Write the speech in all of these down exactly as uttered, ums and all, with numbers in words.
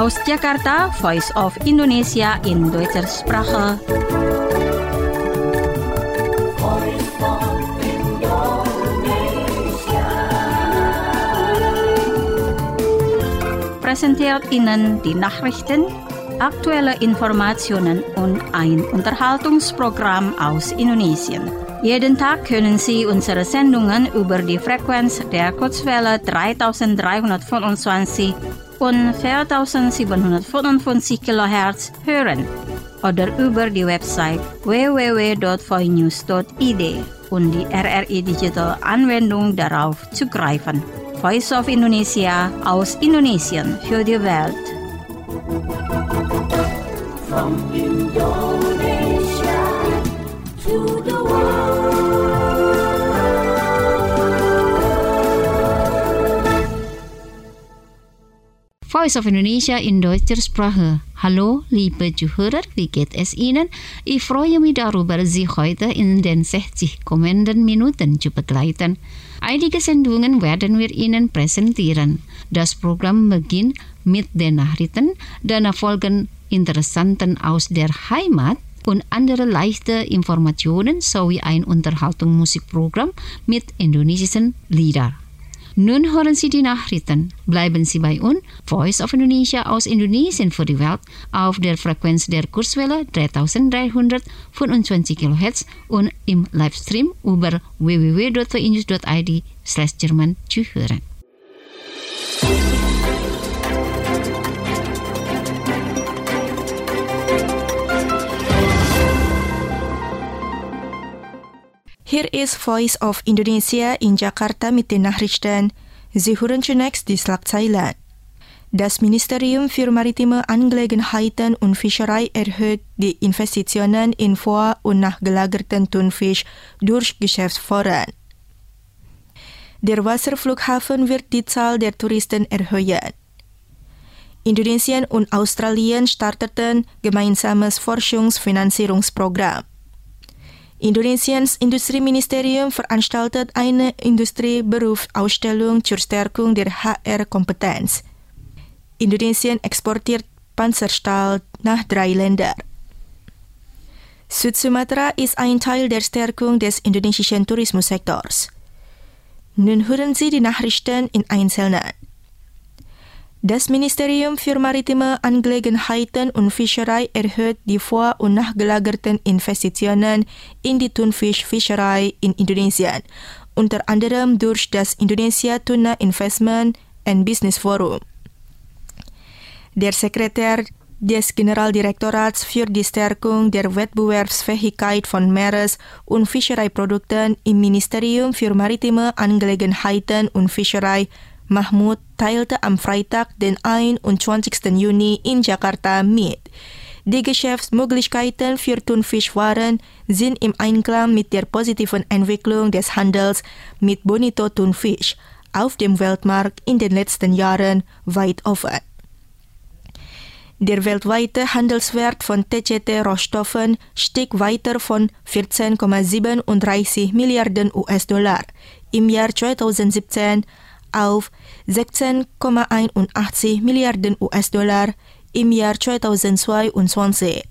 Aus Jakarta, Voice of Indonesia in Deutscher Sprache. Präsentiert Ihnen die Nachrichten, aktuelle Informationen und ein Unterhaltungsprogramm aus Indonesien. Jeden Tag können Sie unsere Sendungen über die Frequenz der Kurzwelle dreitausenddreihundertfünfundzwanzig und viertausendsiebenhundertfünfundfünfzig Kilohertz hören oder über die Website w w w punkt voinews punkt i d und die R R I Digital Anwendung darauf zugreifen. Voice of Indonesia aus Indonesien für die Welt. From Indonesia to the world. Voice of Indonesia in Deutscher Sprache. Hallo, liebe Zuhörer, wie geht es Ihnen? Ich freue mich darüber, Sie heute in den sechzig kommenden Minuten zu begleiten. Einige Sendungen werden wir Ihnen präsentieren. Das Programm beginnt mit den Nachrichten, danach folgen Interessanten aus der Heimat und andere leichte Informationen sowie ein Unterhaltungsmusikprogramm mit indonesischen Liedern. Nun hören Sie die Nachrichten. Bleiben Sie bei uns, Voice of Indonesia aus Indonesien für die Welt, auf der Frequenz der Kurzwelle dreitausenddreihundertfünfundzwanzig Kilohertz und im Livestream über w w w punkt voinews punkt i d slash German zu hören. Hier ist Voice of Indonesia in Jakarta mit den Nachrichten. Sie hören zunächst die Schlagzeilen. Das Ministerium für Maritime Angelegenheiten und Fischerei erhöht die Investitionen in vor- und nachgelagerten Thunfisch durch Geschäftsführer. Der Wasserflughafen wird die Zahl der Touristen erhöhen. Indonesien und Australien starteten gemeinsames Forschungsfinanzierungsprogramm. Indonesiens Industrieministerium veranstaltet eine Industrieberufsausstellung zur Stärkung der H R-Kompetenz. Indonesien exportiert Panzerstahl nach drei Ländern. Südsumatra ist ein Teil der Stärkung des indonesischen Tourismussektors. Nun hören Sie die Nachrichten in Einzelnen. Das Ministerium für Maritime Angelegenheiten und Fischerei erhöht die vor- und nachgelagerten Investitionen in die Thunfischfischerei in Indonesien, unter anderem durch das Indonesia Tuna Investment and Business Forum. Der Sekretär des Generaldirektorats für die Stärkung der Wettbewerbsfähigkeit von Meeres- und Fischereiprodukten im Ministerium für Maritime Angelegenheiten und Fischerei Mahmud teilte am Freitag, den einundzwanzigsten Juni in Jakarta mit. Die Geschäftsmöglichkeiten für Thunfischwaren sind im Einklang mit der positiven Entwicklung des Handels mit Bonito-Thunfisch auf dem Weltmarkt in den letzten Jahren weit offen. Der weltweite Handelswert von T C T-Rohstoffen stieg weiter von vierzehn Komma siebenunddreißig Milliarden U S-Dollar im Jahr zweitausendsiebzehn auf sechzehn Komma einundachtzig Milliarden U S-Dollar im Jahr zweitausendzweiundzwanzig.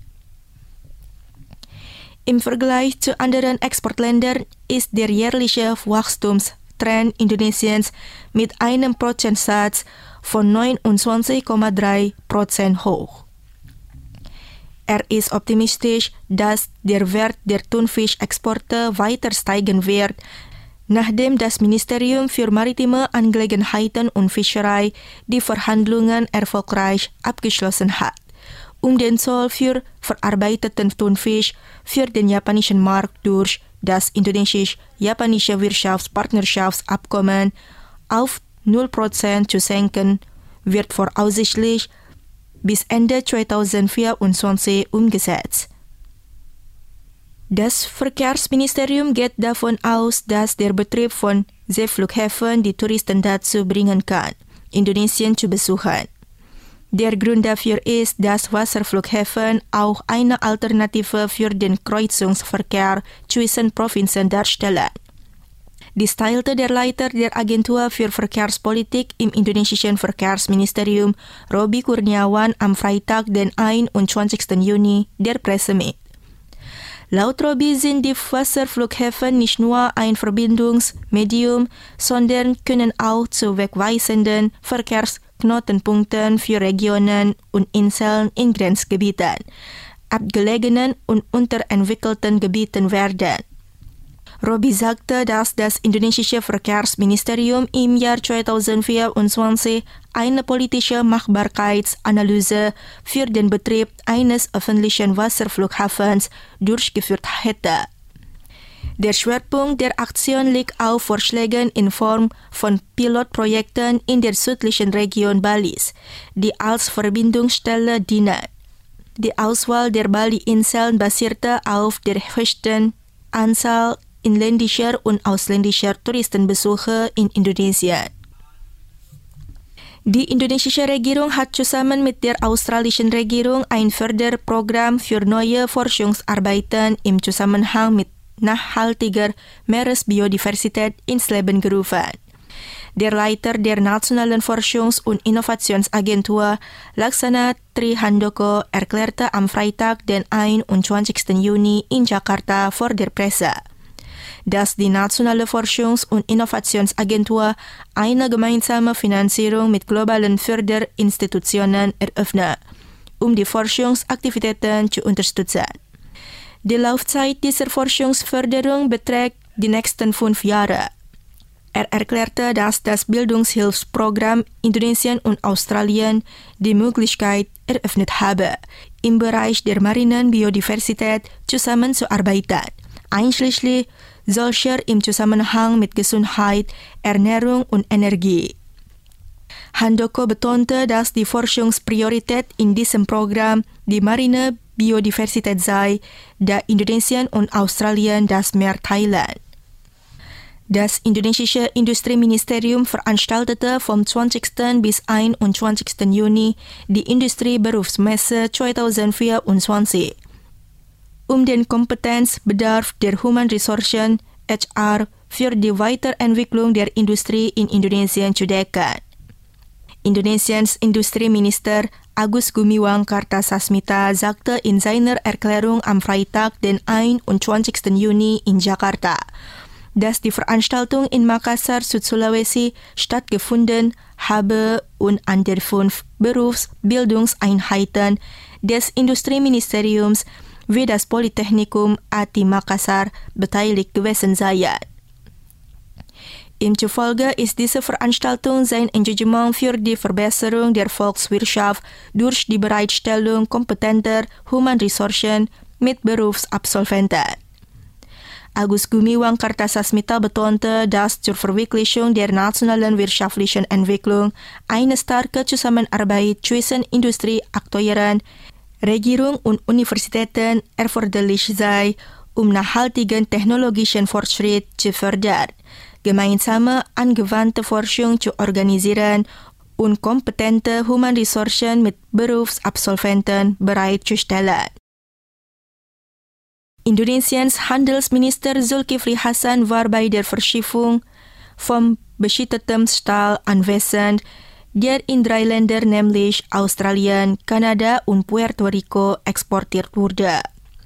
Im Vergleich zu anderen Exportländern ist der jährliche Wachstumstrend Indonesiens mit einem Prozentsatz von neunundzwanzig Komma drei Prozent hoch. Er ist optimistisch, dass der Wert der Thunfischexporte weiter steigen wird, nachdem das Ministerium für Maritime Angelegenheiten und Fischerei die Verhandlungen erfolgreich abgeschlossen hat, um den Zoll für verarbeiteten Thunfisch für den japanischen Markt durch das indonesisch-japanische Wirtschaftspartnerschaftsabkommen auf null Prozent zu senken, wird voraussichtlich bis Ende zweitausendvierundzwanzig umgesetzt. Das Verkehrsministerium geht davon aus, dass der Betrieb von Seeflughäfen die Touristen dazu bringen kann, Indonesien zu besuchen. Der Grund dafür ist, dass Wasserflughäfen auch eine Alternative für den Kreuzungsverkehr zwischen Provinzen darstellen. Die teilte der Leiter der Agentur für Verkehrspolitik im indonesischen Verkehrsministerium, Robi Kurniawan, am Freitag, den einundzwanzigsten Juni, der Presse mit. Laut Robi sind die Wasserflughäfen nicht nur ein Verbindungsmedium, sondern können auch zu wegweisenden Verkehrsknotenpunkten für Regionen und Inseln in Grenzgebieten, abgelegenen und unterentwickelten Gebieten werden. Robi sagte, dass das indonesische Verkehrsministerium im Jahr zweitausendvierundzwanzig eine politische Machbarkeitsanalyse für den Betrieb eines öffentlichen Wasserflughafens durchgeführt hätte. Der Schwerpunkt der Aktion liegt auf Vorschlägen in Form von Pilotprojekten in der südlichen Region Balis, die als Verbindungsstelle dienen. Die Auswahl der Bali-Inseln basierte auf der höchsten Anzahl inländischer und ausländischer Touristenbesuche in Indonesien. Die indonesische Regierung hat zusammen mit der australischen Regierung ein Förderprogramm für neue Forschungsarbeiten im Zusammenhang mit nachhaltiger Meeresbiodiversität ins Leben gerufen. Der Leiter der Nationalen Forschungs- und Innovationsagentur, Laksana Trihandoko, erklärte am Freitag, den einundzwanzigsten Juni in Jakarta vor der Presse, dass die Nationale Forschungs- und Innovationsagentur eine gemeinsame Finanzierung mit globalen Förderinstitutionen eröffnet, um die Forschungsaktivitäten zu unterstützen. Die Laufzeit dieser Forschungsförderung beträgt die nächsten fünf Jahre. Er erklärte, dass das Bildungshilfsprogramm Indonesien und Australien die Möglichkeit eröffnet habe, im Bereich der marinen Biodiversität zusammenzuarbeiten, einschließlich solcher im Zusammenhang mit Gesundheit, Ernährung und Energie. Handoko betonte, dass die Forschungspriorität in diesem Programm die marine Biodiversität sei, da Indonesien und Australien das Meer teilen. Das indonesische Industrieministerium veranstaltete vom zwanzigsten bis einundzwanzigsten Juni die Industrieberufsmesse zweitausendvierundzwanzig, um den Kompetenzbedarf der Human-Ressourcen H R für die Weiterentwicklung der Industrie in Indonesien zu decken. Indonesiens Industrieminister Agus Gumiwang Kartasasmita sagte in seiner Erklärung am Freitag, den einundzwanzigsten Juni in Jakarta, dass die Veranstaltung in Makassar, Südsulawesi stattgefunden habe und an der fünf Berufsbildungseinheiten des Industrieministeriums wie das Polytechnikum A T I Makassar beteiligt gewesen seien. Ihm zufolge ist diese Veranstaltung sein Engagement für die Verbesserung der Volkswirtschaft durch die Bereitstellung kompetenter Human-Ressourcen mit Berufsabsolventen. Agus Gumiwang Kartasasmita betonte, dass zur Verwirklichung der nationalen wirtschaftlichen Entwicklung eine starke Zusammenarbeit zwischen Industrieakteuren, Regierung und Universitäten erforderlich sei, um nachhaltigen technologischen Fortschritt zu fördern, gemeinsame angewandte Forschung zu organisieren und kompetente Human-Ressourcen mit Berufsabsolventen bereitzustellen. Indonesiens Handelsminister Zulkifli Hasan war bei der Verschiffung von beschichtetem Stahl anwesend, der in drei Länder, nämlich Australien, Kanada und Puerto Rico, exportiert wurde.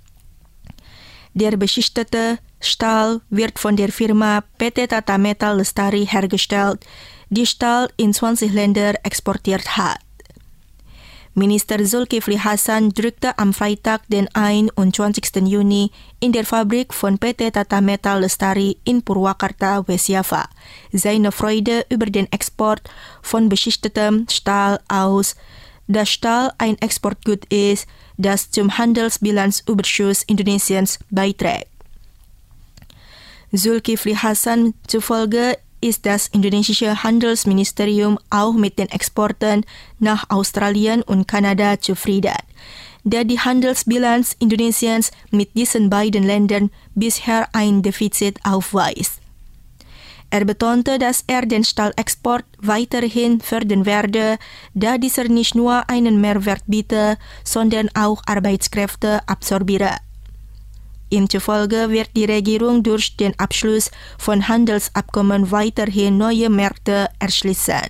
Der beschichtete Stahl wird von der Firma P T Tata Metal Lestari hergestellt, die Stahl in zwanzig Länder exportiert hat. Minister Zulkifli Hasan drückte am Freitag, den einundzwanzigsten Juni, in der Fabrik von P T Tata Metal Lestari in Purwakarta, West Java, seine Freude über den Export von beschichtetem Stahl aus, da Stahl ein Exportgut ist, das zum Handelsbilanzüberschuss Indonesiens beiträgt. Zulkifli Hasan zufolge ist das indonesische Handelsministerium auch mit den Exporten nach Australien und Kanada zufrieden, da die Handelsbilanz Indonesiens mit diesen beiden Ländern bisher ein Defizit aufweist. Er betonte, dass er den Stahlexport weiterhin fördern werde, da dieser nicht nur einen Mehrwert biete, sondern auch Arbeitskräfte absorbiere. Im Zufolge wird die Regierung durch den Abschluss von Handelsabkommen weiterhin neue Märkte erschließen.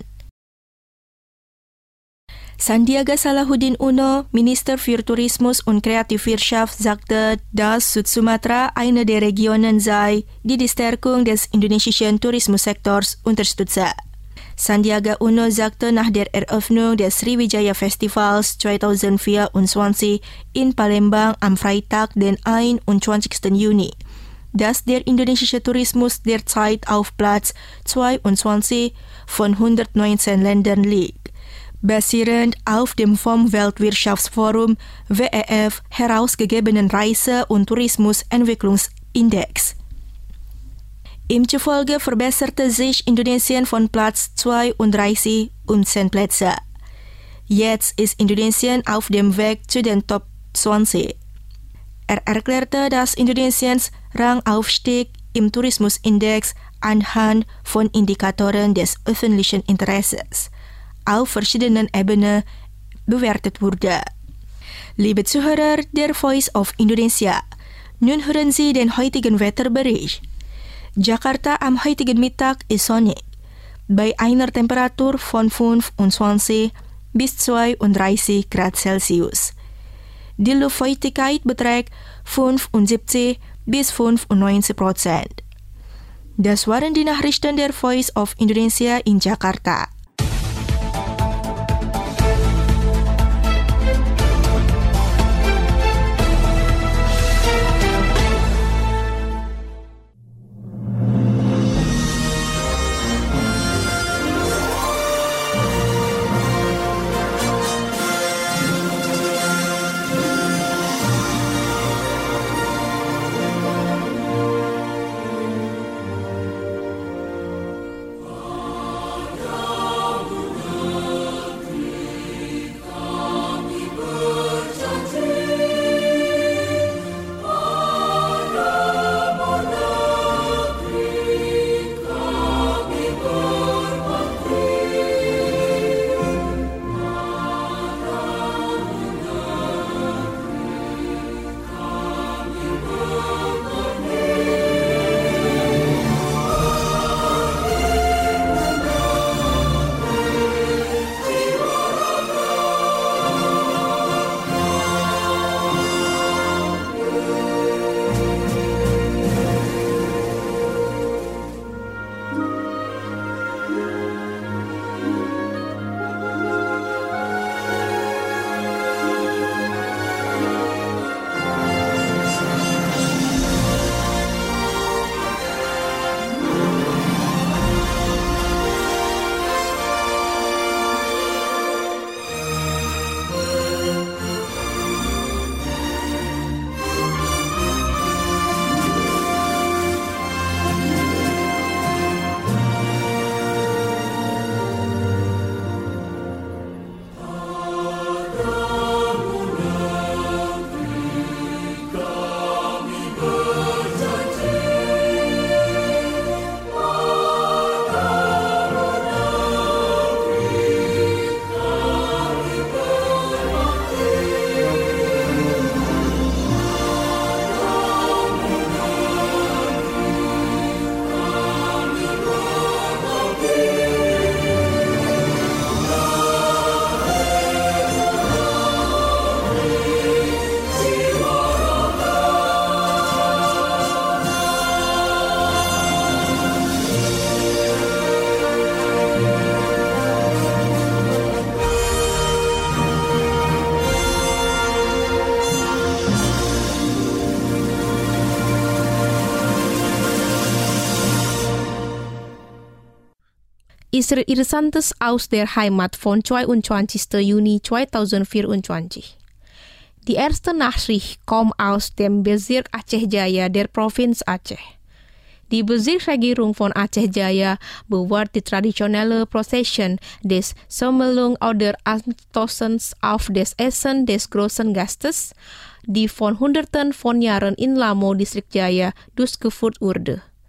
Sandiaga Salahuddin Uno, Minister für Tourismus und Kreativwirtschaft, sagte, dass Südsumatra eine der Regionen sei, die die Stärkung des indonesischen Tourismussektors unterstütze. Sandiaga Uno sagte nach der Eröffnung des Sriwijaya Festivals zwanzig vierundzwanzig in Palembang am Freitag, den einundzwanzigsten Juni, dass der indonesische Tourismus derzeit auf Platz zweiundzwanzig von hundertneunzehn Ländern liegt, basierend auf dem vom Weltwirtschaftsforum W E F herausgegebenen Reise- und Tourismusentwicklungsindex. Ihm zufolge verbesserte sich Indonesien von Platz zweiunddreißig um zehn Plätze. Jetzt ist Indonesien auf dem Weg zu den Top zwanzig. Er erklärte, dass Indonesiens Rangaufstieg im Tourismusindex anhand von Indikatoren des öffentlichen Interesses auf verschiedenen Ebenen bewertet wurde. Liebe Zuhörer der Voice of Indonesia, nun hören Sie den heutigen Wetterbericht. Jakarta am heutigen Mittag ist sonnig, bei einer Temperatur von fünfundzwanzig bis zweiunddreißig Grad Celsius. Die Luftfeuchtigkeit beträgt fünfundsiebzig bis fünfundneunzig Prozent. Das waren die Nachrichten der Voice of Indonesia in Jakarta. ist Interessantes aus der Heimat von zweiundzwanzigsten Juni zweitausendvierundzwanzig. Die erste Nachricht kommt aus dem Bezirk Aceh Jaya der Provinz Aceh. Die Bezirksregierung von Aceh Jaya bewahrt die traditionelle Prozession des Semmelung oder Anstoßens auf das Essen des großen Gastes, die von Hunderten von Jahren in Lamo, Distrik Jaya, durchgeführt wurde.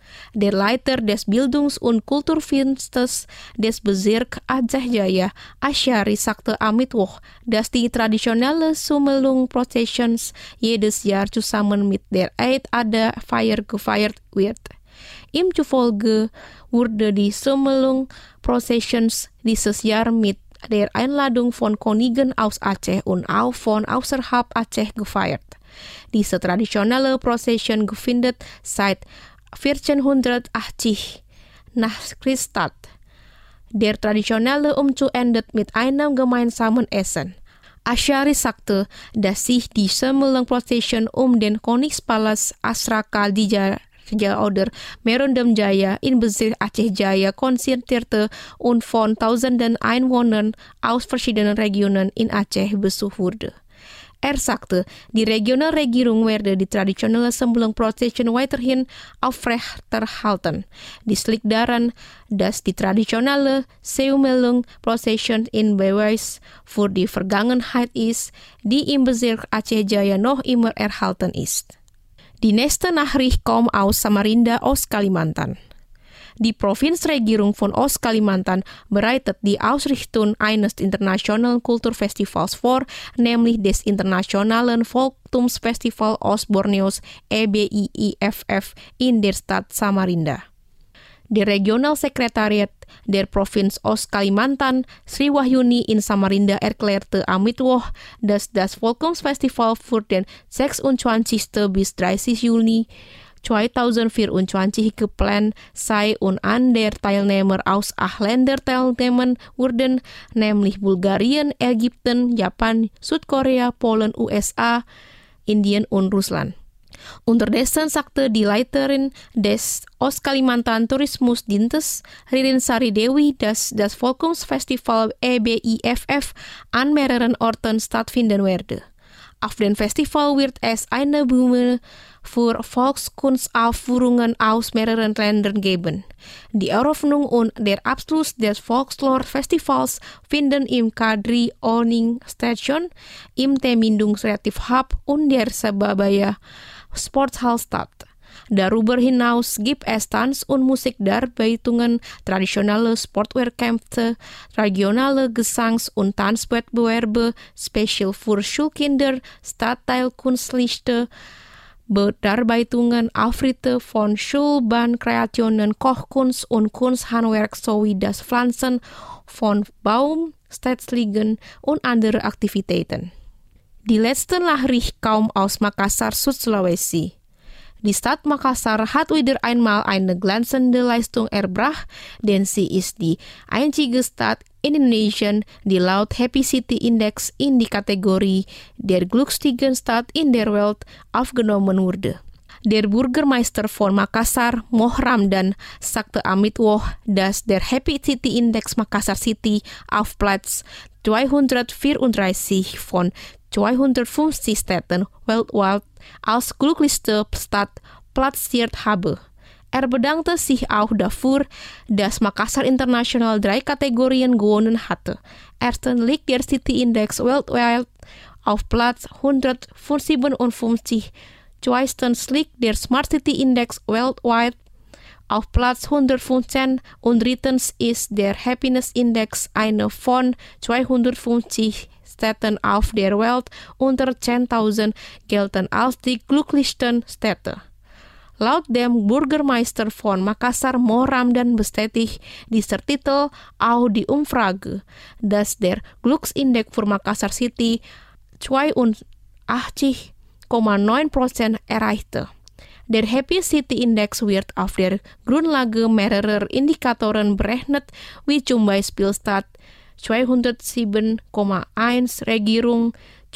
Der Leiter des Bildungs- und Kulturdienstes des Bezirk Aceh Jaya, Asyari Sakte Amitwoh, dass die traditionelle Sumelung-Processions jedes Jahr zusammen mit der Eid ada Feier gefeiert wird. Im Zufolge wurde die Sumelung-Processions dieses Jahr mit der Einladung von Königen aus Aceh und auch von außerhalb Aceh gefeiert. Diese traditionelle Procession findet seit vierzehnhundertachtzig nach Christus statt. Der traditionelle Umzug endet mit einem gemeinsamen Essen. Asyari sagte, dass sich die Sumelung-Procession um den Königspalast Asraka Dija oder Merondam Jaya in Bezirk Aceh Jaya konzentrierte und von tausenden Einwohnern aus verschiedenen Regionen in Aceh besucht wurde. Er sagte, die Regionalregierung werde die traditionelle Sumelung-Procession weiterhin aufrechterhalten. Dies liegt daran, dass die traditionelle Sumelung-Procession in Beweis für die Vergangenheit ist, die im Bezirk Aceh Jaya noch immer erhalten ist. Die nächste Nachricht kommt aus Samarinda, Ostkalimantan. Die Provinzregierung von Ostkalimantan bereitet die Ausrichtung eines internationalen Kulturfestivals vor, nämlich des Internationalen Volktumsfestival Ostborneos E B I I F F in der Stadt Samarinda. Der Regionalsekretariat der Provinz Ostkalimantan, Sri Wahyuni in Samarinda, erklärte am Mittwoch, dass das Volktumsfestival für den sechsundzwanzigsten bis dreißigsten Juni zweitausendvierundzwanzig geplant sei und an der Teilnehmer aus acht Ländern teilnehmen würden, nämlich Bulgarien, Ägypten, Japan, Südkorea, Polen, U S A, Indien und Russland. Unterdessen sagte die Leiterin des Ostkalimantan Tourismusdienstes, Ririn Sari Dewi, dass das Volktumsfestival E B I F F an mehreren Orten stattfinden werde. Auf dem Festival wird es eine Bühne für Volkskunstaufführungen aus mehreren Ländern geben. Die Eröffnung und der Abschluss des Folklore-Festivals finden im Kadri Oning Station, im Temindung Creative Hub und der Surabaya Sporthall statt. Darüber hinaus gibt es Tanz- und Musikdarbietungen, traditionelle Sportwehrkämpfe, regionale Gesangs- und Tanzwettbewerbe, speziell für Schulkinder, Stadtteilkunstlichter, Darbietungen, Auftritte von Schulbahnkreationen, Kochkunst und Kunsthandwerk sowie das Pflanzen von Baumstätzlingen und andere Aktivitäten. Die letzte Nachricht kam aus Makassar, Südsulawesi. Die Stadt Makassar hat wieder einmal eine glänzende Leistung erbracht, denn sie ist die einzige Stadt in Indonesien, die laut Happy City Index in die Kategorie der glücklichsten Stadt in der Welt aufgenommen wurde. Der Bürgermeister von Makassar, Moh Ramdan, sagte am Mittwoch, dass der Happy City Index Makassar City auf Platz zweihundertvierunddreißig von zweihundertfünfzig Städten weltweit als glücklichste Stadt platziert habe. Er bedankte sich auch dafür, dass Makassar international drei Kategorien gewonnen hatte. Erstens liegt der City Index weltweit auf Platz hundertsiebenundfünfzig, zweitens liegt der Smart City Index weltweit auf Platz hundertfünfzehn und drittens ist der Happiness Index eine von zweihundertfünfzig Städten auf der Welt unter zehntausend gelten als die glücklichsten Städte. Laut dem Bürgermeister von Makassar, Moh Ramdan, bestätigt dieser Titel auch die Umfrage, dass der Glücksindex für Makassar City zweiundachtzig Komma neun Prozent erreichte. Der Happy City Index wird auf der Grundlage mehrerer Indikatoren berechnet, wie zum Beispiel Stadt zweihundertsieben Komma eins, Regierung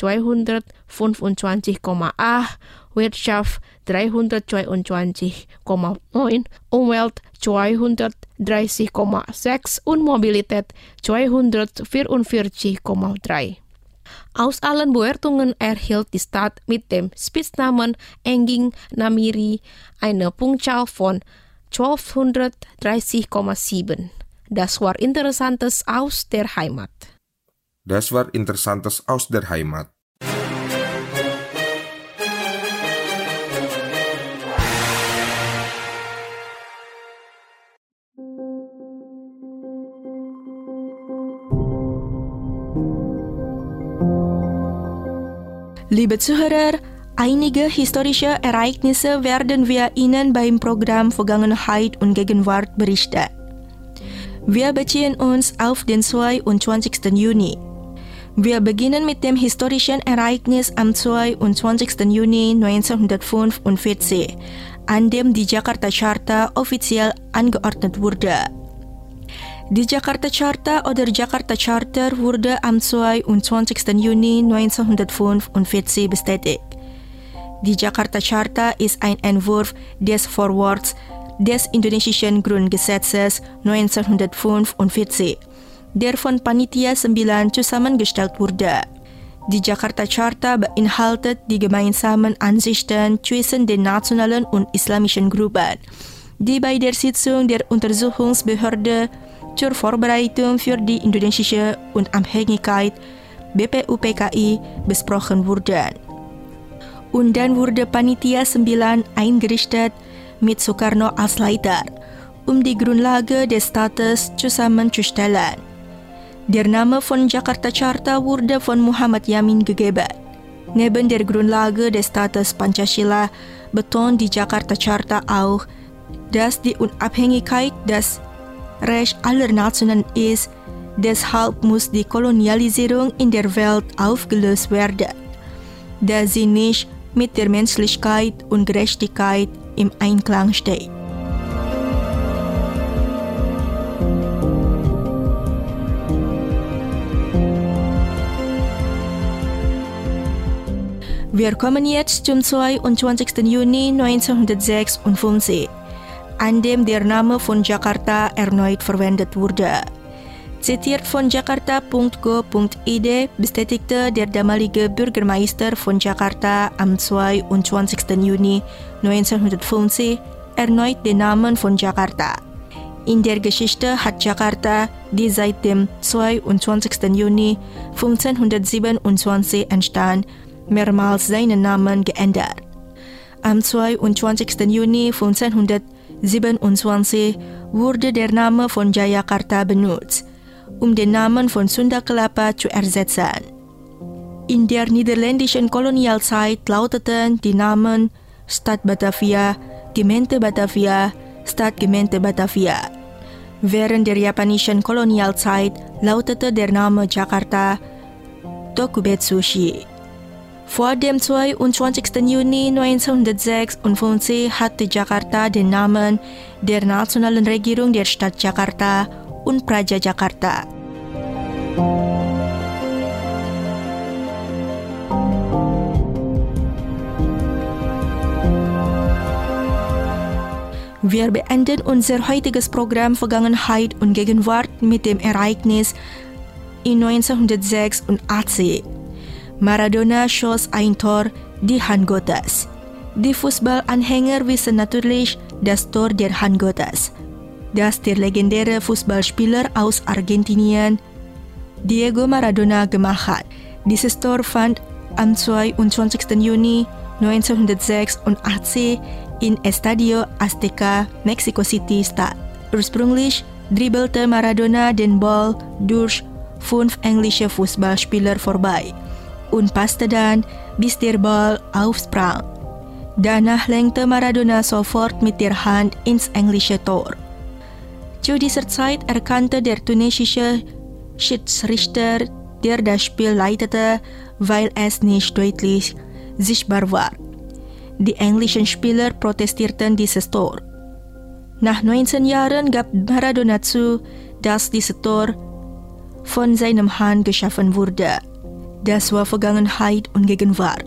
zweihundertfünfundzwanzig Komma acht, Wirtschaft dreihundertzweiundzwanzig Komma neun, Umwelt zweihundertdreißig Komma sechs und Mobilität zweihundertvierundvierzig Komma drei. Aus allen Bewertungen erhielt die Stadt mit dem Spitznamen Enging Namiri eine Punktzahl von zwölfhundertdreißig Komma sieben. Das war Interessantes aus der Heimat. Das war Interessantes aus der Heimat. Liebe Zuhörer, einige historische Ereignisse werden wir Ihnen beim Programm Vergangenheit und Gegenwart berichten. Wir beziehen uns auf den zweiundzwanzigsten Juni. Wir beginnen mit dem historischen Ereignis am zweiundzwanzigsten Juni neunzehnhundertfünfundvierzig, an dem die Jakarta Charta offiziell angeordnet wurde. Die Jakarta Charta oder Jakarta Charter wurde am zweiundzwanzigsten Juni neunzehnhundertfünfundvierzig bestätigt. Die Jakarta Charta ist ein Entwurf des Vorworts des indonesischen Grundgesetzes neunzehnhundertfünfundvierzig, der von Panitia sembilan zusammengestellt wurde. Die Jakarta Charta beinhaltet die gemeinsamen Ansichten zwischen den nationalen und islamischen Gruppen, die bei der Sitzung der Untersuchungsbehörde zur Vorbereitung für die indonesische Unabhängigkeit B P U P K I besprochen wurden. Und dann wurde Panitia sembilan eingerichtet mit Sukarno als Leiter, um die Grundlage des Staates zusammenzustellen. Der Name von Jakarta Charta wurde von Muhammad Yamin gegeben. Neben der Grundlage des Staates Pancasila betont die Jakarta Charta auch, dass die Unabhängigkeit das Recht aller Nationen ist. Deshalb muss die Kolonialisierung in der Welt aufgelöst werden, da sie nicht mit der Menschlichkeit und Gerechtigkeit im Einklang steht. Wir kommen jetzt zum zweiundzwanzigsten Juni neunzehnhundertsechsundfünfzig, an dem der Name von Jakarta erneut verwendet wurde. Zitiert von jakarta punkt go punkt id bestätigte der damalige Bürgermeister von Jakarta am zweiundzwanzigsten Juni neunzehnhundertfünfzig erneut den Namen von Jakarta. In der Geschichte hat Jakarta, die seit dem zweiundzwanzigsten Juni fünfzehnhundertsiebenundzwanzig entstand, mehrmals seinen Namen geändert. Am zweiundzwanzigsten Juni fünfzehnhundertsiebenundzwanzig wurde der Name von Jayakarta benutzt, um den Namen von Sunda Kelapa zu ersetzen. In der niederländischen Kolonialzeit lauteten die Namen Stad Batavia, Gemeente Batavia, Stadtgemeente Batavia. Während der japanischen Kolonialzeit lautete der Name Jakarta Tokubetsushi. Vor dem zweiundzwanzigsten Juni neunzehnhundertsechsundfünfzig hatte Jakarta den Namen der nationalen Regierung der Stadt Jakarta und Praja Jakarta. Wir beenden unser heutiges Programm Vergangenheit und Gegenwart mit dem Ereignis in neunzehnhundertsechsundachtzig. Maradona schoss ein Tor, die Hand Gottes. Die Fußballanhänger wissen natürlich das Tor der Hand Gottes, das der legendäre Fußballspieler aus Argentinien, Diego Maradona, gemacht hat. Dieses Tor fand am zweiundzwanzigsten Juni neunzehnhundertsechsundachtzig in Estadio Azteca, Mexico City statt. Ursprünglich dribbelte Maradona den Ball durch fünf englische Fußballspieler vorbei und passte dann, bis der Ball aufsprang. Danach lenkte Maradona sofort mit der Hand ins englische Tor. Zu dieser Zeit erkannte der tunesische Schiedsrichter, der das Spiel leitete, weil es nicht deutlich sichtbar war. Die englischen Spieler protestierten dieses Tor. Nach neunzehn Jahren gab Maradona zu, dass dieses Tor von seinem Hand geschaffen wurde. Das war Vergangenheit und Gegenwart.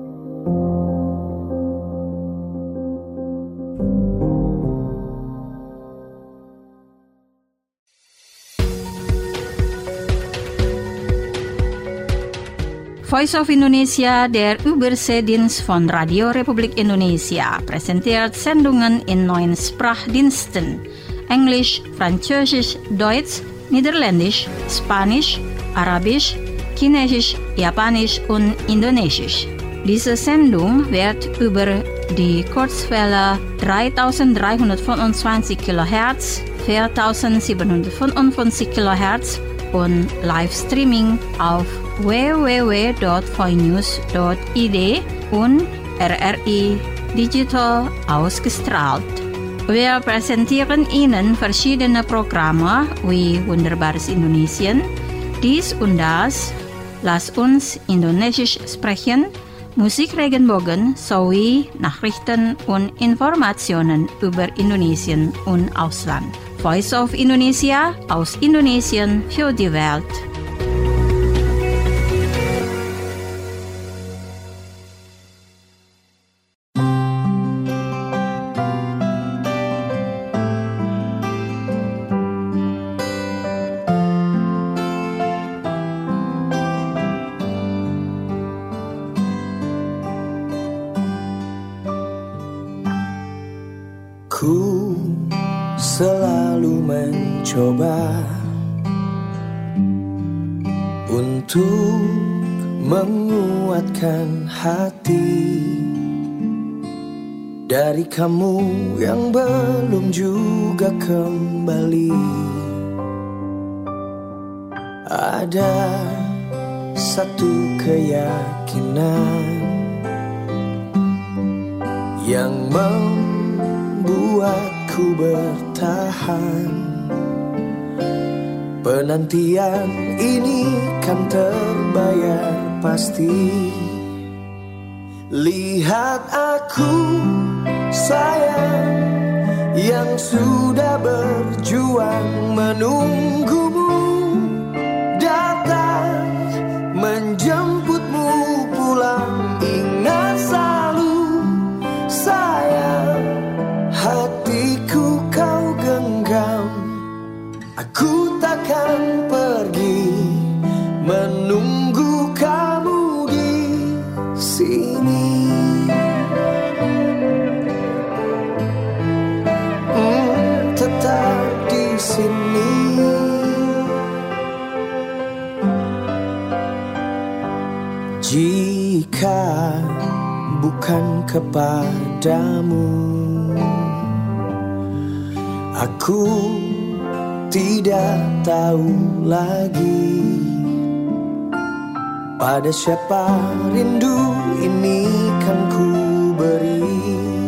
Voice of Indonesia, der Überseedienst von Radio Republik Indonesia, präsentiert Sendungen in neun Sprachdiensten: Englisch, Französisch, Deutsch, Niederländisch, Spanisch, Arabisch, Chinesisch, Japanisch und Indonesisch. Diese Sendung wird über die Kurzwelle dreitausenddreihundertfünfundzwanzig Kilohertz, viertausendsiebenhundertfünfundfünfzig Kilohertz und Livestreaming auf w w w dot voinews dot i d und R R I Digital ausgestrahlt. Wir präsentieren Ihnen verschiedene Programme wie Wunderbares Indonesien, dies und das, Lass uns Indonesisch sprechen, Musik Regenbogen sowie Nachrichten und Informationen über Indonesien und Ausland. Voice of Indonesia aus Indonesien für die Welt. Ku selalu mencoba untuk menguatkan hati dari kamu yang belum juga kembali. Ada satu keyakinan yang mem buatku bertahan. Penantian ini kan terbayar pasti. Lihat aku sayang yang sudah berjuang menunggumu datang menjemputmu pulang. Ingat selalu sayang, hatiku kau genggam. Aku takkan pergi menunggu kamu di sini. Hmm, tetap di sini. Jika bukan kepadamu, aku tidak tahu lagi pada siapa rindu ini kan ku beri.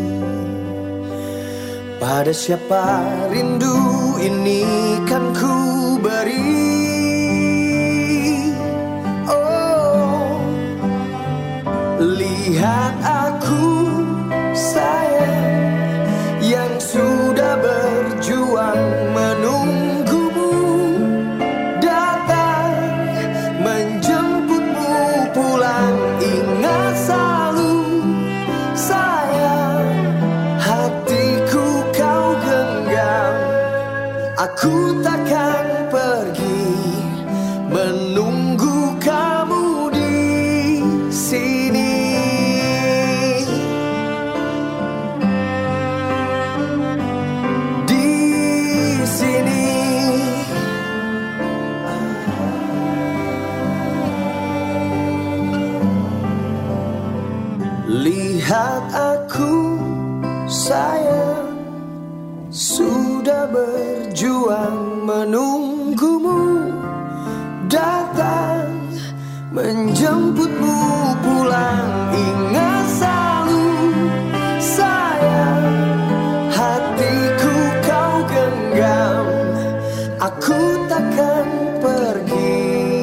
Pada siapa rindu ini kan ku beri. Oh, lihat aku sayang yang sudah berjuang menunggumu datang menjemputmu pulang. Ingat selalu sayang, hatiku kau genggam. Aku takkan pergi menunggu kamu di sini. Lihat aku sayang sudah berjuang menunggumu datang menjemputmu pulang. Ingat selalu sayang, hatiku kau genggam. Aku takkan pergi.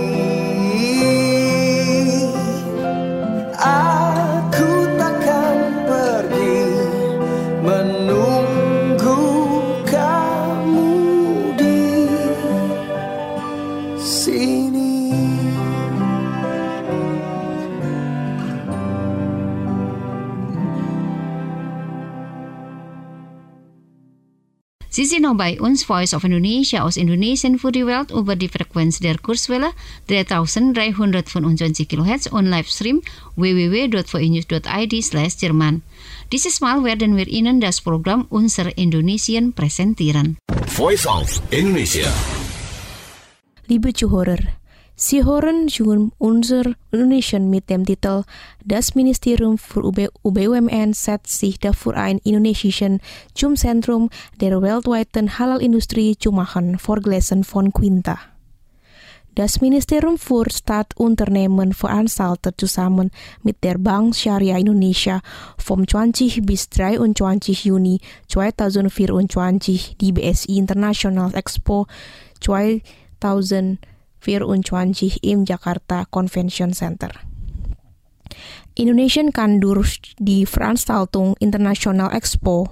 Sie sind noch bei uns, Voice of Indonesia aus Indonesien für die Welt über die Frequenz der Kurzwelle dreitausenddreihundertfünfundzwanzig Kilohertz und Livestream w w w dot voinews dot i d slash Jerman. Dieses Mal werden wir Ihnen das Programm Unser Indonesien präsentieren. Voice of Indonesia. Liebe Zuhörer, Sie hören schon unser Indonesien mit dem Titel Das Ministerium für U B U M N setzt sich dafür ein, Indonesien zum Zentrum der weltweiten Halal-Industrie zu machen, vorgelesen von Quinta. Das Ministerium für Staatsunternehmen veranstaltet zusammen mit der Bank Syariah Indonesia vom zwanzig bis dreiundzwanzig Juni zweitausendvierundzwanzig die B S I International Expo zweitausendvierundzwanzig im Jakarta Convention Center. Indonesian kann durch die Veranstaltung International Expo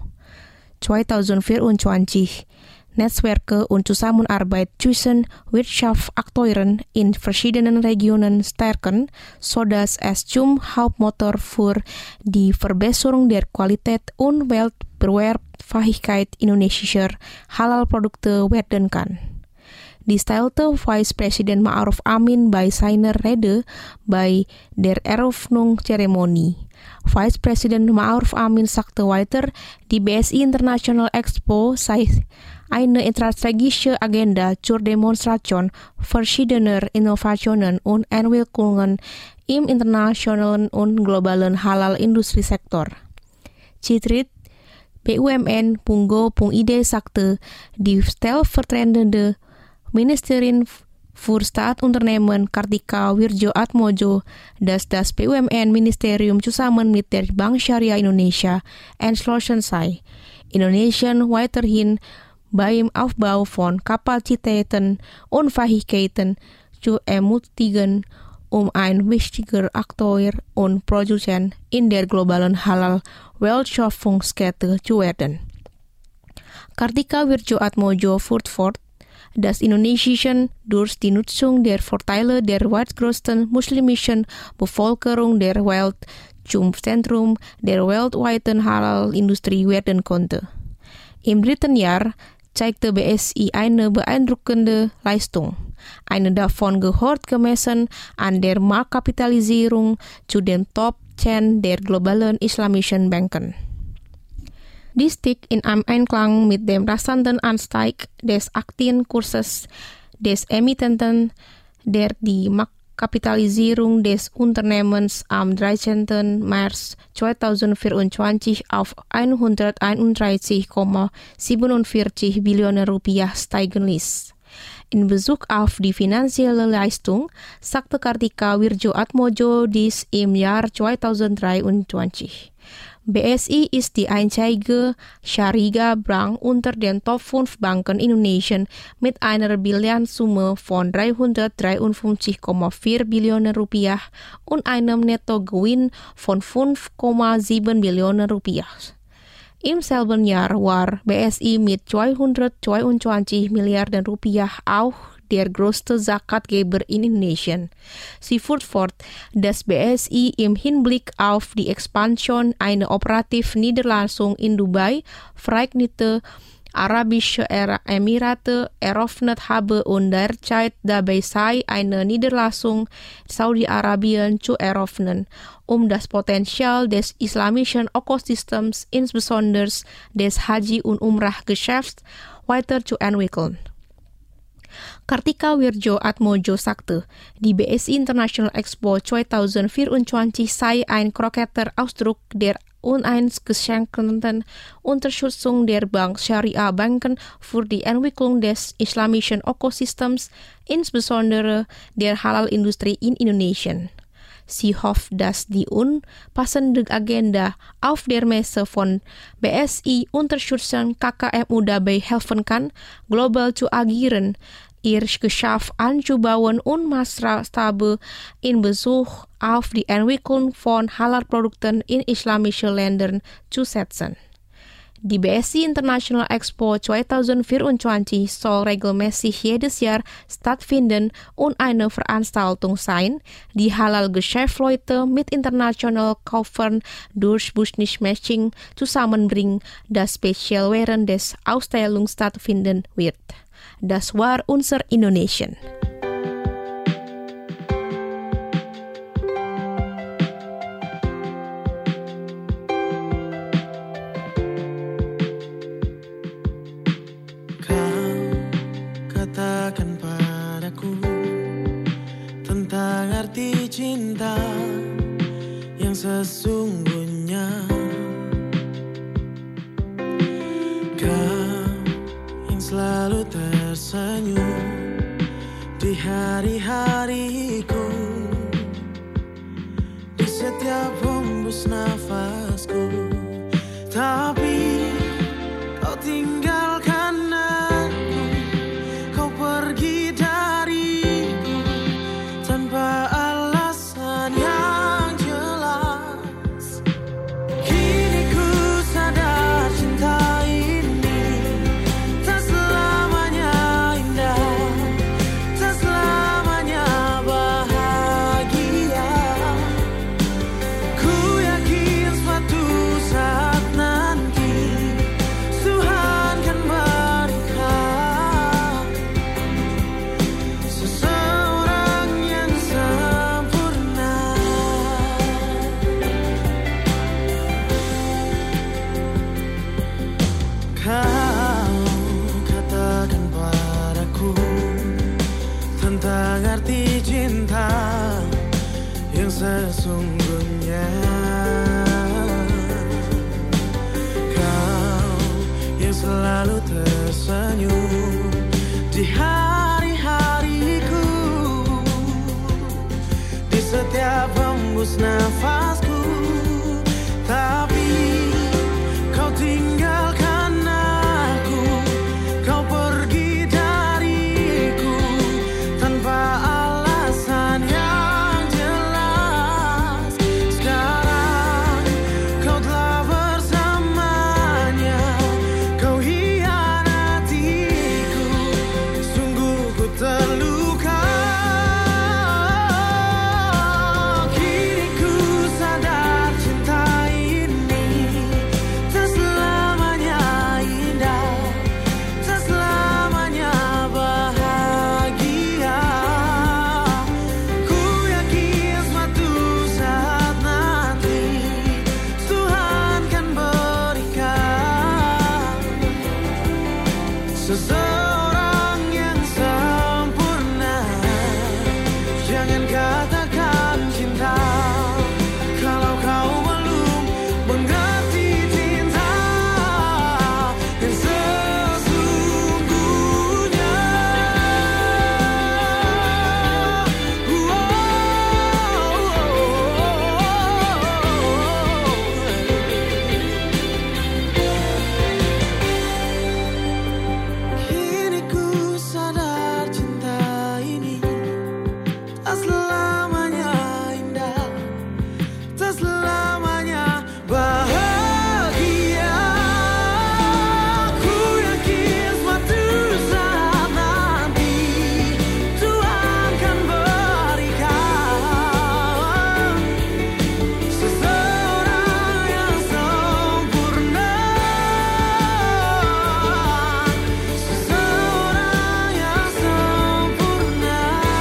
zweitausendvierundzwanzig Netzwerke und Zusammenarbeit zwischen Wirtschaftsakteuren in verschiedenen Regionen stärken, sodass es zum Hauptmotor für die Verbesserung der Qualität und Wettbewerbsfähigkeit indonesischer Halal-Produkte werden kann. Dies teilte Vice President Ma'ruf Amin bei seiner Rede bei der Eröffnungszeremonie. Vice President Ma'ruf Amin sagte weiter, die B S I International Expo sei eine strategische Agenda zur Demonstration verschiedener Innovationen und Entwicklungen im internationalen und globalen Halal-Industriesektor. Citrit B U M N punt go punt I D sagte, die stellvertretende Ministerin für Staatsunternehmen Kartika Wirjoatmojo, dass das B U M N-Ministerium zusammen mit der Bank Syariah Indonesia entschlossen sei, Indonesien weiterhin beim Aufbau von Kapazitäten und Fähigkeiten zu ermutigen, um ein wichtiger Akteur und Produzent in der globalen Halal-Wertschöpfungskette zu werden. Kartika Wirjoatmojo fuhrt fort, dass Indonesien durch die Nutzung der Vorteile der weitgrößten muslimischen Bevölkerung der Welt zum Zentrum der weltweiten Halal-Industrie werden konnte. Im dritten Jahr zeigte B S I eine beeindruckende Leistung. Eine davon gehört gemessen an der Marktkapitalisierung zu den Top zehn der globalen islamischen Banken. Dies steht in Einklang mit dem rasenden Anstieg des Aktienkurses des Emittenten, der die Marktkapitalisierung des Unternehmens am dreizehnten März zweitausendvierundzwanzig auf hunderteinunddreißig Komma siebenundvierzig Billionen Rupiah steigen ließ. In Bezug auf die finanzielle Leistung sagte Kartika Wirjoatmojo dies im Jahr zweitausenddreiundzwanzig. B S I ist die einzige Syariah-Bank unter den Top fünf Banken Indonesien mit einer Bilanzsumme von dreihundertdreiundfünfzig Komma vier Billionen Rupiah und einem Nettogewinn von fünf Komma sieben Billionen Rupiah. Im selben Jahr war B S I mit zweihundertzweiundzwanzig Milliarden Rupiah auch der größte Zakatgeber in Indonesien. Sie fuhr fort, dass B S I im Hinblick auf die Expansion einer Operativniederlassung in Dubai, Vereinigte Arabische Emirate eröffnet habe und derzeit dabei sei, eine Niederlassung in Saudi-Arabien zu eröffnen, um das Potenzial des islamischen Ökosystems, insbesondere des Haji- und Umrah-Geschäfts, weiterzuentwickeln. Kartika Wirjoatmojo sagte, die B S I International Expo zweitausendvierundzwanzig sei ein konkreter Ausdruck der uneingeschränkten Unterstützung der Bank Syariah Banken für die Entwicklung des islamischen Ökosystems, insbesondere der Halal-Industrie in Indonesien. Sie hofft, dass die unpassende Agenda auf der Messe von B S I Unterstützung K K M U dabei helfen kann, global zu agieren, ihr Geschäft anzubauen und Maßstabe in Bezug auf die Entwicklung von Halal-Produkten in islamischen Ländern zu setzen. Die B S I International Expo zweitausendvierundzwanzig soll regelmäßig jedes Jahr stattfinden und eine Veranstaltung sein, die Halal-Geschäftsleute mit internationalen Kaufern durch Business Matching zusammenbringt, das speziell während des Ausstellungs stattfinden wird. Das war unser Indonesien. Katakan padaku tentang arti cinta yang sesungguhnya. Kau yang selalu tersenyum di hari-hariku, di setiap hembus nafasku. Tapi kau tinggalkan aku, kau pergi dariku tanpa alasan yang jelas. Kini ku sadar cinta ini tak selamanya indah, tak selamanya bahagia. Ku yakin suatu saat nanti Tuhan kan berikan seseorang yang sempurna. Kau katakan padaku tentang arti cinta yang sesungguhnya. Kau yang selalu tersenyum di hari-hariku, di setiap hembus nafasku. Tapi kau tinggalkan aku, kau pergi dariku tanpa alasan yang jelas. Sekarang kau telah bersamanya, kau hianatiku, sungguh ku terluka. Kini ku sadar cinta ini tak selamanya indah, tak selamanya bahagia. Ku yakin suatu saat nanti Tuhan kan berikan seseorang yang sempurna. Jangan katakan cinta kalau kau belum mengerti cinta yang sesungguhnya. Kini ku sadar cinta ini tak selamanya indah, tak selamanya bahagia. Ku yakin suatu saat nanti Tuhan kan berikan seseorang yang sempurna, seseorang yang sempurna.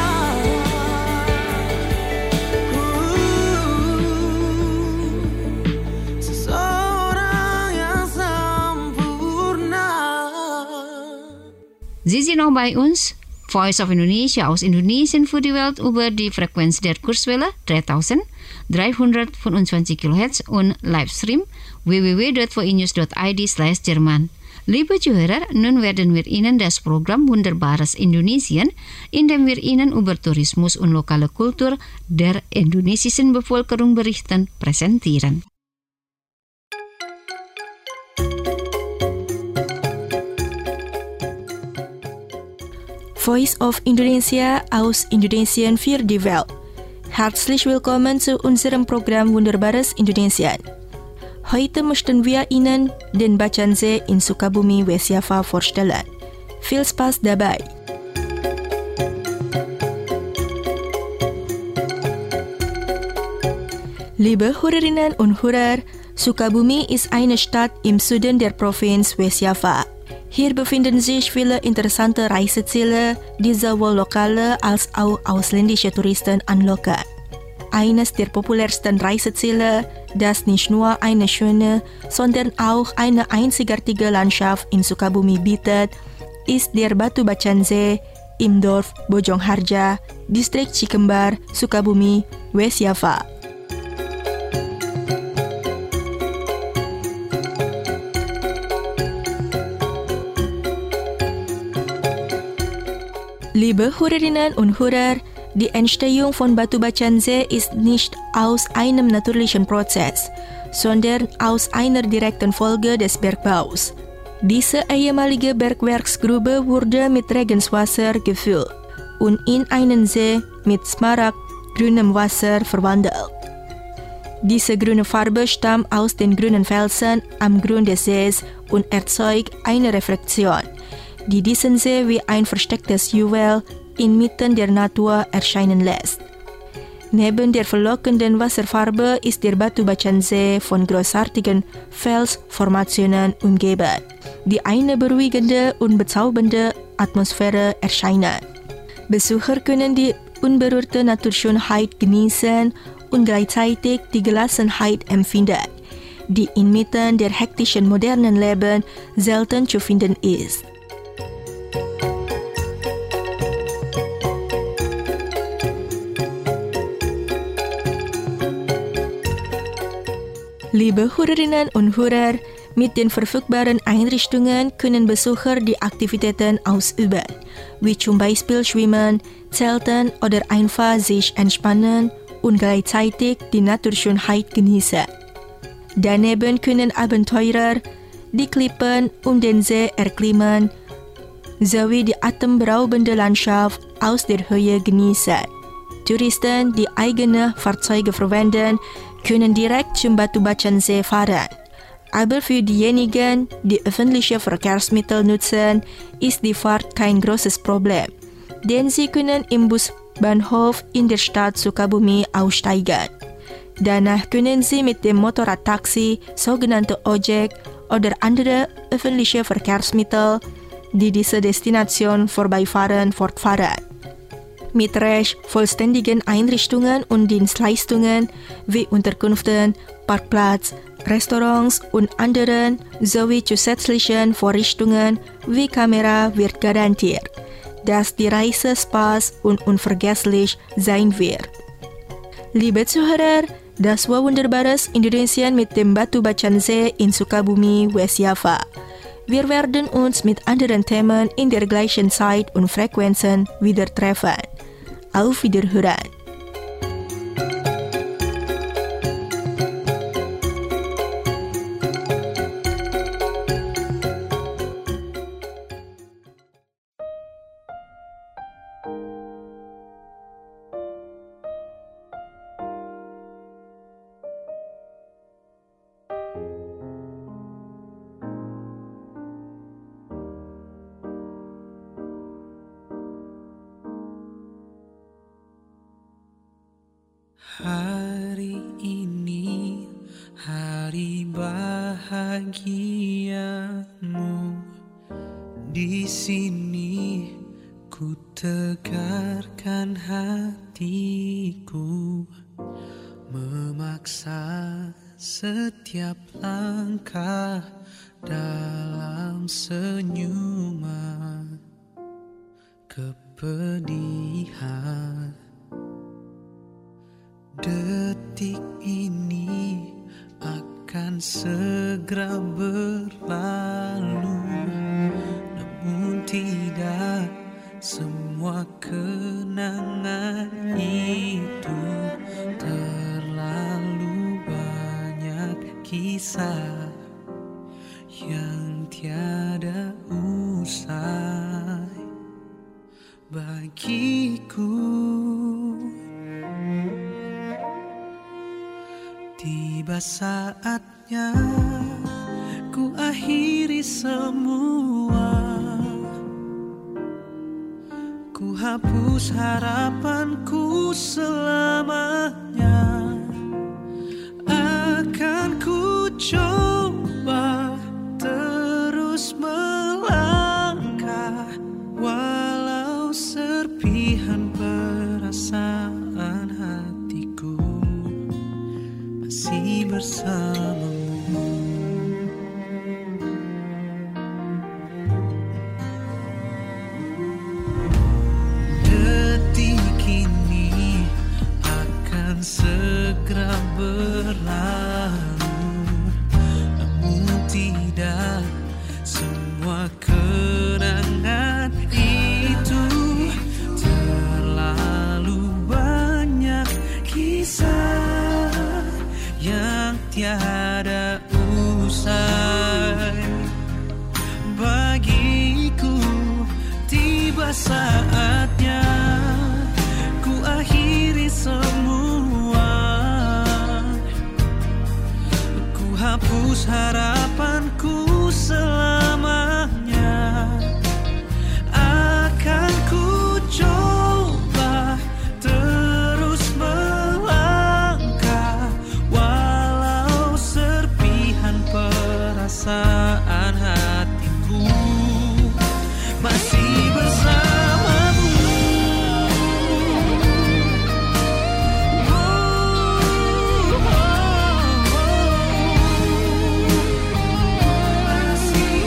Seseorang yang sempurna. Sie sind noch bei uns. Voice of Indonesia aus Indonesien für die Welt über die Frequenz der Kurzwelle dreitausenddreihundertfünfundzwanzig Kilohertz und Livestream w w w dot v i news dot i d slash Jerman. Liebe Zuhörer, nun werden wir Ihnen das Programm Wunderbares Indonesien, in dem wir Ihnen über Tourismus und lokale Kultur der indonesischen Bevölkerung berichten, präsentieren. Voice of Indonesia aus Indonesien für die Welt. Herzlich willkommen zu unserem Programm Wunderbares Indonesien. Heute möchten wir Ihnen den Bacansee in Sukabumi, West Java vorstellen. Viel Spaß dabei! Liebe Hörerinnen und Hörer, Sukabumi ist eine Stadt im Süden der Provinz West Java. Hier befinden sich viele interessante Reiseziele, die sowohl lokale als auch ausländische Touristen anlocken. Eines der populärsten Reiseziele, das nicht nur eine schöne, sondern auch eine einzigartige Landschaft in Sukabumi bietet, ist der Batu Bacansee im Dorf Bojong Harja, Distrik Cikembar, Sukabumi, West Java. Liebe Hörerinnen und Hörer, die Entstehung von Batu-Bacansee ist nicht aus einem natürlichen Prozess, sondern aus einer direkten Folge des Bergbaus. Diese ehemalige Bergwerksgrube wurde mit Regenswasser gefüllt und in einen See mit smaragdgrünem Wasser verwandelt. Diese grüne Farbe stammt aus den grünen Felsen am Grund des Sees und erzeugt eine Reflexion, die diesen See wie ein verstecktes Juwel inmitten der Natur erscheinen lässt. Neben der verlockenden Wasserfarbe ist der Batu-Bacansee von großartigen Felsformationen umgeben, die eine beruhigende und bezaubernde Atmosphäre erscheinen. Besucher können die unberührte Naturschönheit genießen und gleichzeitig die Gelassenheit empfinden, die inmitten der hektischen modernen Leben selten zu finden ist. Liebe Hörerinnen und Hörer, mit den verfügbaren Einrichtungen können Besucher die Aktivitäten ausüben, wie zum Beispiel Schwimmen, Zelten oder einfach sich entspannen und gleichzeitig die Naturschönheit genießen. Daneben können Abenteurer die Klippen um den See erklimmen, sowie die atemberaubende Landschaft aus der Höhe genießen. Touristen, die eigene Fahrzeuge verwenden, können direkt zum Batu-Bacansee fahren. Aber für diejenigen, die öffentliche Verkehrsmittel nutzen, ist die Fahrt kein großes Problem, denn sie können im Busbahnhof in der Stadt Sukabumi aussteigen. Danach können sie mit dem Motorradtaxi, sogenannte Ojek oder andere öffentliche Verkehrsmittel, die diese Destination vorbeifahren, fortfahren. Mit recht vollständigen Einrichtungen und Dienstleistungen wie Unterkünften, Parkplatz, Restaurants und anderen sowie zusätzlichen Vorrichtungen wie Kamera wird garantiert, dass die Reise Spaß und unvergesslich sein wird. Liebe Zuhörer, das war wunderbares Indonesien mit dem Batu-Bacansee in Sukabumi, West Java. Wir werden uns mit anderen Themen in der gleichen Zeit und Frequenzen wieder treffen. Auf Wiederhören! Hari ini hari bahagiamu, di sini ku tegarkan hatiku, memaksa setiap langkah dalam senyuman kepedihan. Detik ini akan segera berlalu, namun tidak semua kenangan itu. Terlalu banyak kisah yang tiada usai bagiku. Tiba saatnya ku akhiri semua, ku hapus harapanku selamanya. Akan ku coba terus melangkah, walau serpihan perasaan hatiku masih bersamamu. Detik ini akan segera berlalu, namun tidak semua kenangan itu. saatnya ku akhiri semua. Ku hapus harapanku selamanya. Akan ku coba terus melangkah, walau serpihan perasaan hatiku masih bersamamu. Oh, oh, oh, masih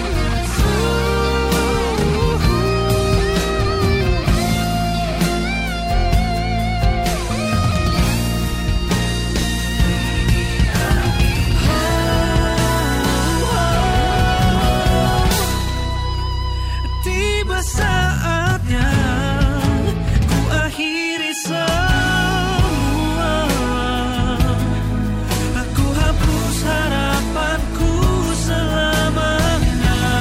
tiba saatnya ku akhiri semua. Aku hapus harapanku selamanya.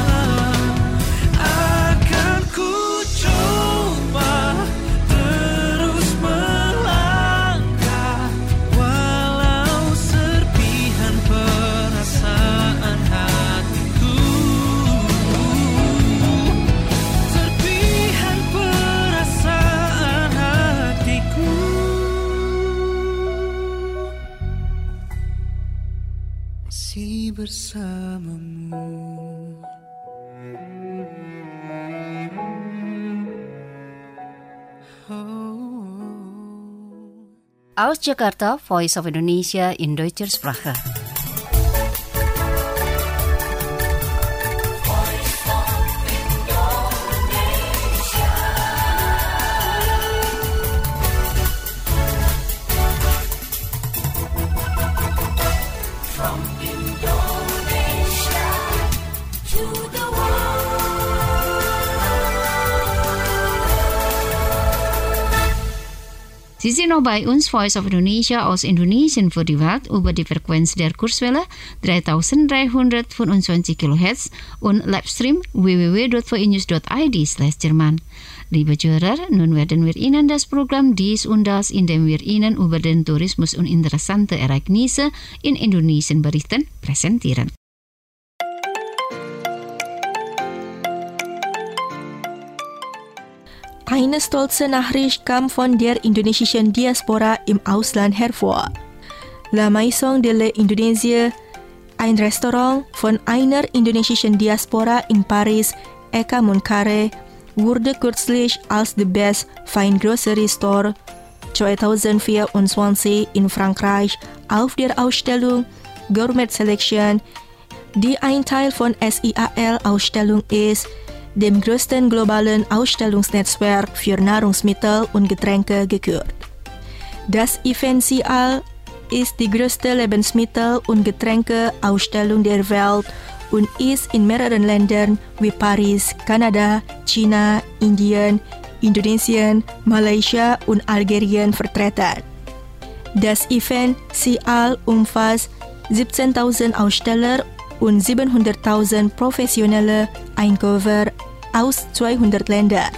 Akan ku coba terus melangkah, walau serpihan perasaan hatiku. Serpihan perasaan hatiku masih bersamamu. Oh. Aus Jakarta, Voice of Indonesia in Deutscher Sprache. Sie sind noch bei uns, Voice of Indonesia aus Indonesien für die Welt über die Frequenz der Kurzwelle dreitausenddreihundertfünfundzwanzig Kilohertz und Livestream w w w dot v i news dot i d slash Jerman. Liebe Zuhörer, nun werden wir Ihnen das Programm Dies und Das, in dem wir Ihnen über den Tourismus und interessante Ereignisse in Indonesien berichten, präsentieren. Eine stolze Nachricht kam von der indonesischen Diaspora im Ausland hervor. La Maison de l'Indonésie, ein Restaurant von einer indonesischen Diaspora in Paris, Eka Moncare, wurde kürzlich als the best Fine Grocery Store zwanzig vierundzwanzig in Frankreich auf der Ausstellung Gourmet Selection, die ein Teil von S I A L-Ausstellung ist, dem größten globalen Ausstellungsnetzwerk für Nahrungsmittel und Getränke, gekürt. Das Event S I A L ist die größte Lebensmittel- und Getränke-Ausstellung der Welt und ist in mehreren Ländern wie Paris, Kanada, China, Indien, Indonesien, Malaysia und Algerien vertreten. Das Event S I A L umfasst siebzehntausend Aussteller und siebenhunderttausend professionelle Einkäufer aus zweihundert Ländern.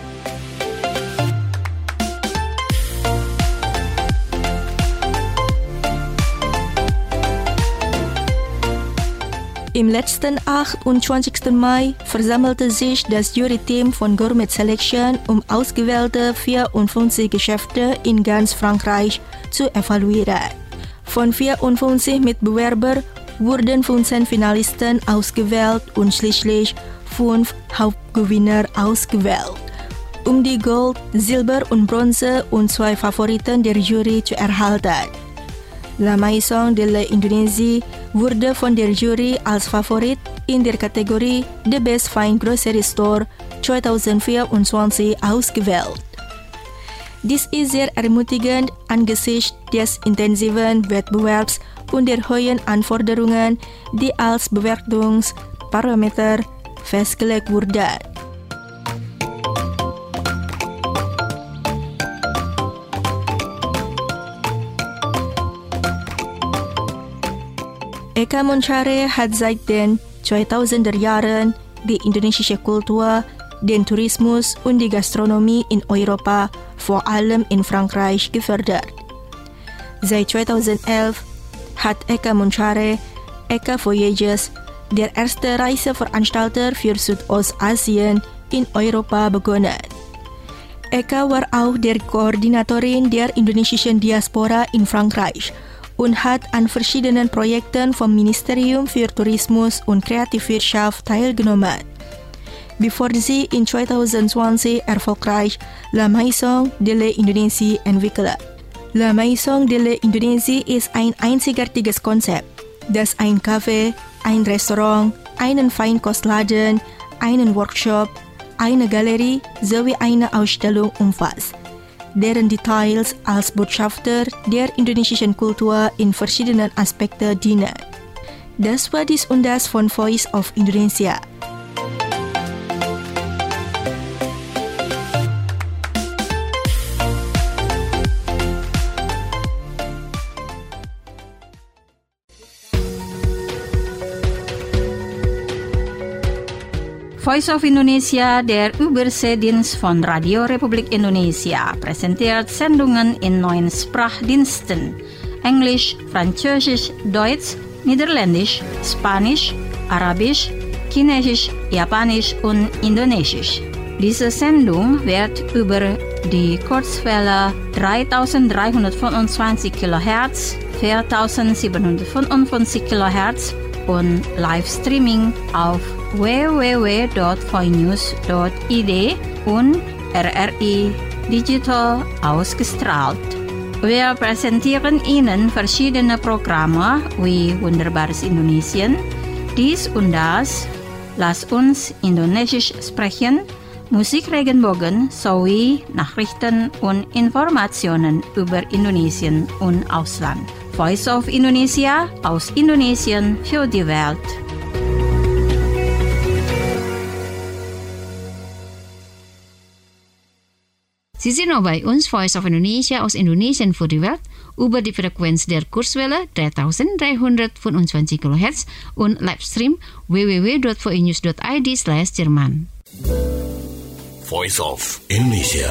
Im letzten achtundzwanzigsten Mai versammelte sich das Juryteam von Gourmet Selection, um ausgewählte vierundfünfzig Geschäfte in ganz Frankreich zu evaluieren. Von vierundfünfzig Mitbewerbern wurden fünfzehn Finalisten ausgewählt und schließlich fünf Hauptgewinner ausgewählt, um die Gold, Silber und Bronze und zwei Favoriten der Jury zu erhalten. La Maison de l'Indonésie wurde von der Jury als Favorit in der Kategorie The Best Fine Grocery Store zwanzig vierundzwanzig ausgewählt. Dies ist sehr ermutigend angesichts des intensiven Wettbewerbs und der hohen Anforderungen, die als Bewertungsparameter festgelegt wurden. Eka Moncare hat seit den zweitausender Jahren die indonesische Kultur, den Tourismus und die Gastronomie in Europa, vor allem in Frankreich, gefördert. Seit zweitausendelf hat Eka Munchare, Eka Voyages, der erste Reiseveranstalter für Südostasien in Europa begonnen. Eka war auch der Koordinatorin der indonesischen Diaspora in Frankreich und hat an verschiedenen Projekten vom Ministerium für Tourismus und Kreativwirtschaft teilgenommen, bevor sie in zweitausendzwanzig erfolgreich La Maison de l'Indonésie entwickelte. La Maison de l'Indonésie ist ein einzigartiges Konzept, das ein Café, ein Restaurant, einen Feinkostladen, einen Workshop, eine Galerie sowie eine Ausstellung umfasst, deren Details als Botschafter der indonesischen Kultur in verschiedenen Aspekten dienen. Das war dies und das von Voice of Indonesia. Voice of Indonesia, der Überseedienst von Radio Republik Indonesia, präsentiert Sendungen in neun Sprachdiensten: Englisch, Französisch, Deutsch, Niederländisch, Spanisch, Arabisch, Chinesisch, Japanisch und Indonesisch. Diese Sendung wird über die Kurzwelle dreitausenddreihundertfünfundzwanzig Kilohertz, viertausendsiebenhundertfünfundfünfzig Kilohertz und Livestreaming auf w w w dot voinews dot i d und R R I Digital ausgestrahlt. Wir präsentieren Ihnen verschiedene Programme wie Wunderbares Indonesien, dies und das, Lass uns Indonesisch sprechen, Musik Regenbogen sowie Nachrichten und Informationen über Indonesien und Ausland. Voice of Indonesia aus Indonesien für die Welt. Sie sind noch bei uns, Voice of Indonesia aus Indonesien für die Welt, über die Frequenz der Kurzwelle dreitausenddreihundertfünfundzwanzig Kilohertz und Livestream w w w dot voinews dot i d slash Jerman. Voice of Indonesia.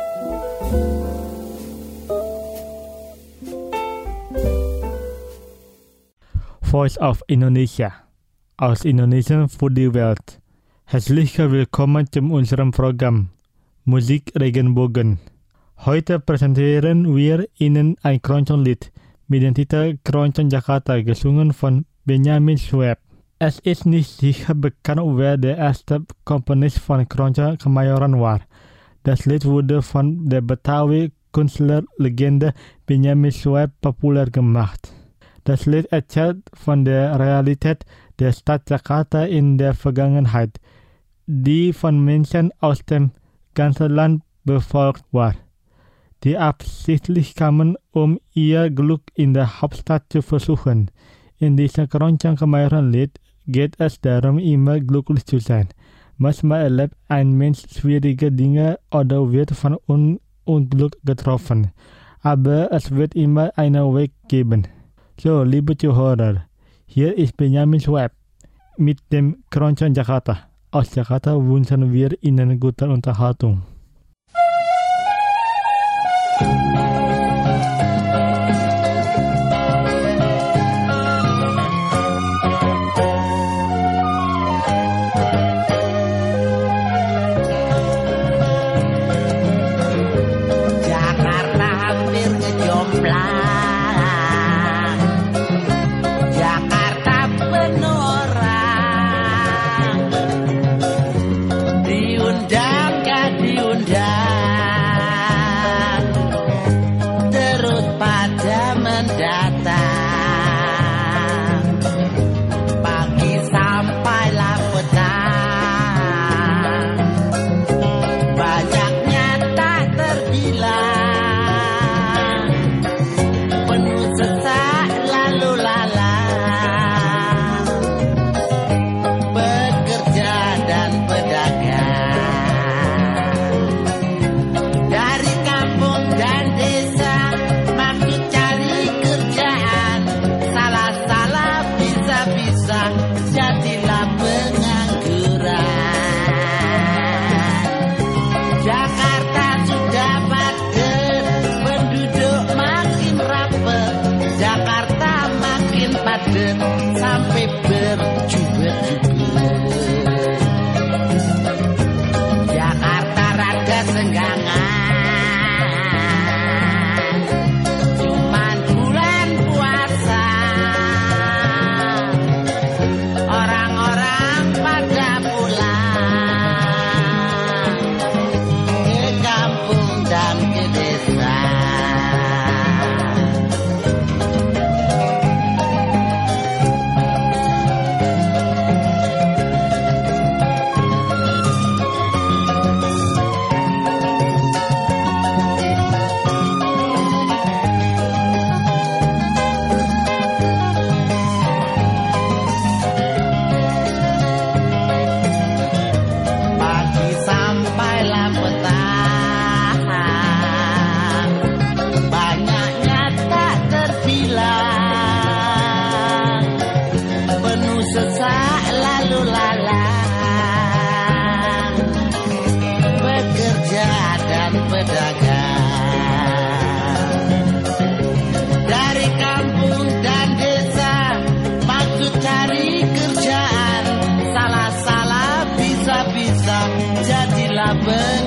Voice of Indonesia aus Indonesien für die Welt. Herzlich willkommen zu unserem Programm Musik Regenbogen. Heute präsentieren wir Ihnen ein Keroncong-Lied mit dem Titel Keroncong Jakarta, gesungen von Benjamin Sueb. Es ist nicht sicher bekannt, wer der erste Komponist von Keroncong Kemayoran war. Das Lied wurde von der Betawi-Künstlerlegende Benjamin Sueb populär gemacht. Das Lied erzählt von der Realität der Stadt Jakarta in der Vergangenheit, die von Menschen aus dem ganzen Land befolgt war, die absichtlich kamen, um ihr Glück in der Hauptstadt zu versuchen. In diesem Keroncong Kemayoran-Lied geht es darum, immer glücklich zu sein. Manchmal erlebt ein Mensch schwierige Dinge oder wird von Un- Unglück getroffen, aber es wird immer einen Weg geben. So, liebe Zuhörer, hier ist Benjamin Sueb mit dem Keroncong Jakarta. Aus Jakarta wünschen wir Ihnen gute Unterhaltung. Jakarta hampir ngejomplang. Diundang, bekerja dan pedagang. Dari kampung dan desa maksud cari kerjaan, salah-salah bisa-bisa jadilah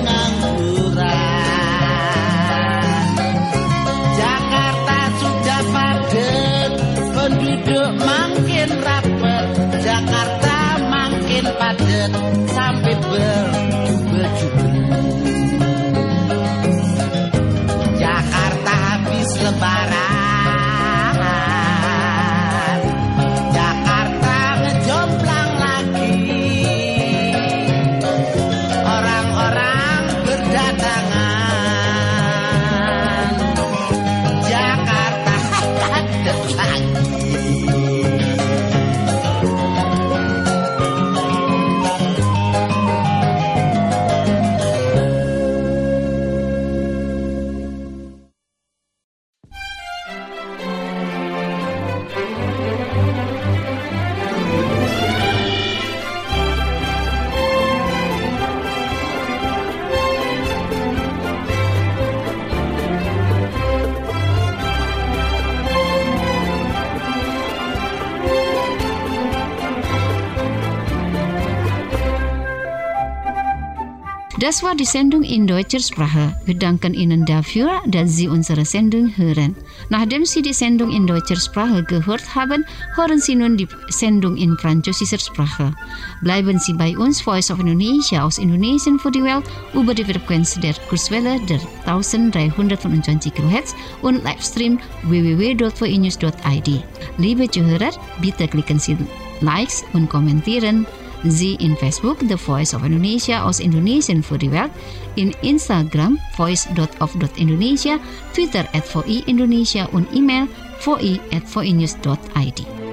pengangguran. Jakarta sudah padat, penduduk makin rapet, Jakarta makin padat sampai berjubel-jubel. Jakarta habis lebaran, Jakarta ngejomplang lagi, orang-orang berdatangan, Jakarta padat lagi. Das war die Sendung in deutscher Sprache. Wir danken Ihnen dafür, dass Sie unsere Sendung hören. Nachdem Sie die Sendung in deutscher Sprache gehört haben, hören Sie nun die Sendung in französischer Sprache. Bleiben Sie bei uns, Voice of Indonesia aus Indonesien für die Welt, über die Frequenz der Kurswelle der dreizehnhundertfünfundzwanzig Kilohertz und Livestream w w w dot v i news dot i d. Liebe Zuhörer, bitte klicken Sie Likes und kommentieren Sie in Facebook The Voice of Indonesia aus Indonesien für die Welt, in Instagram voice dot of dot indonesia, Twitter at v i Indonesia und E-Mail v i at v i news dot i d.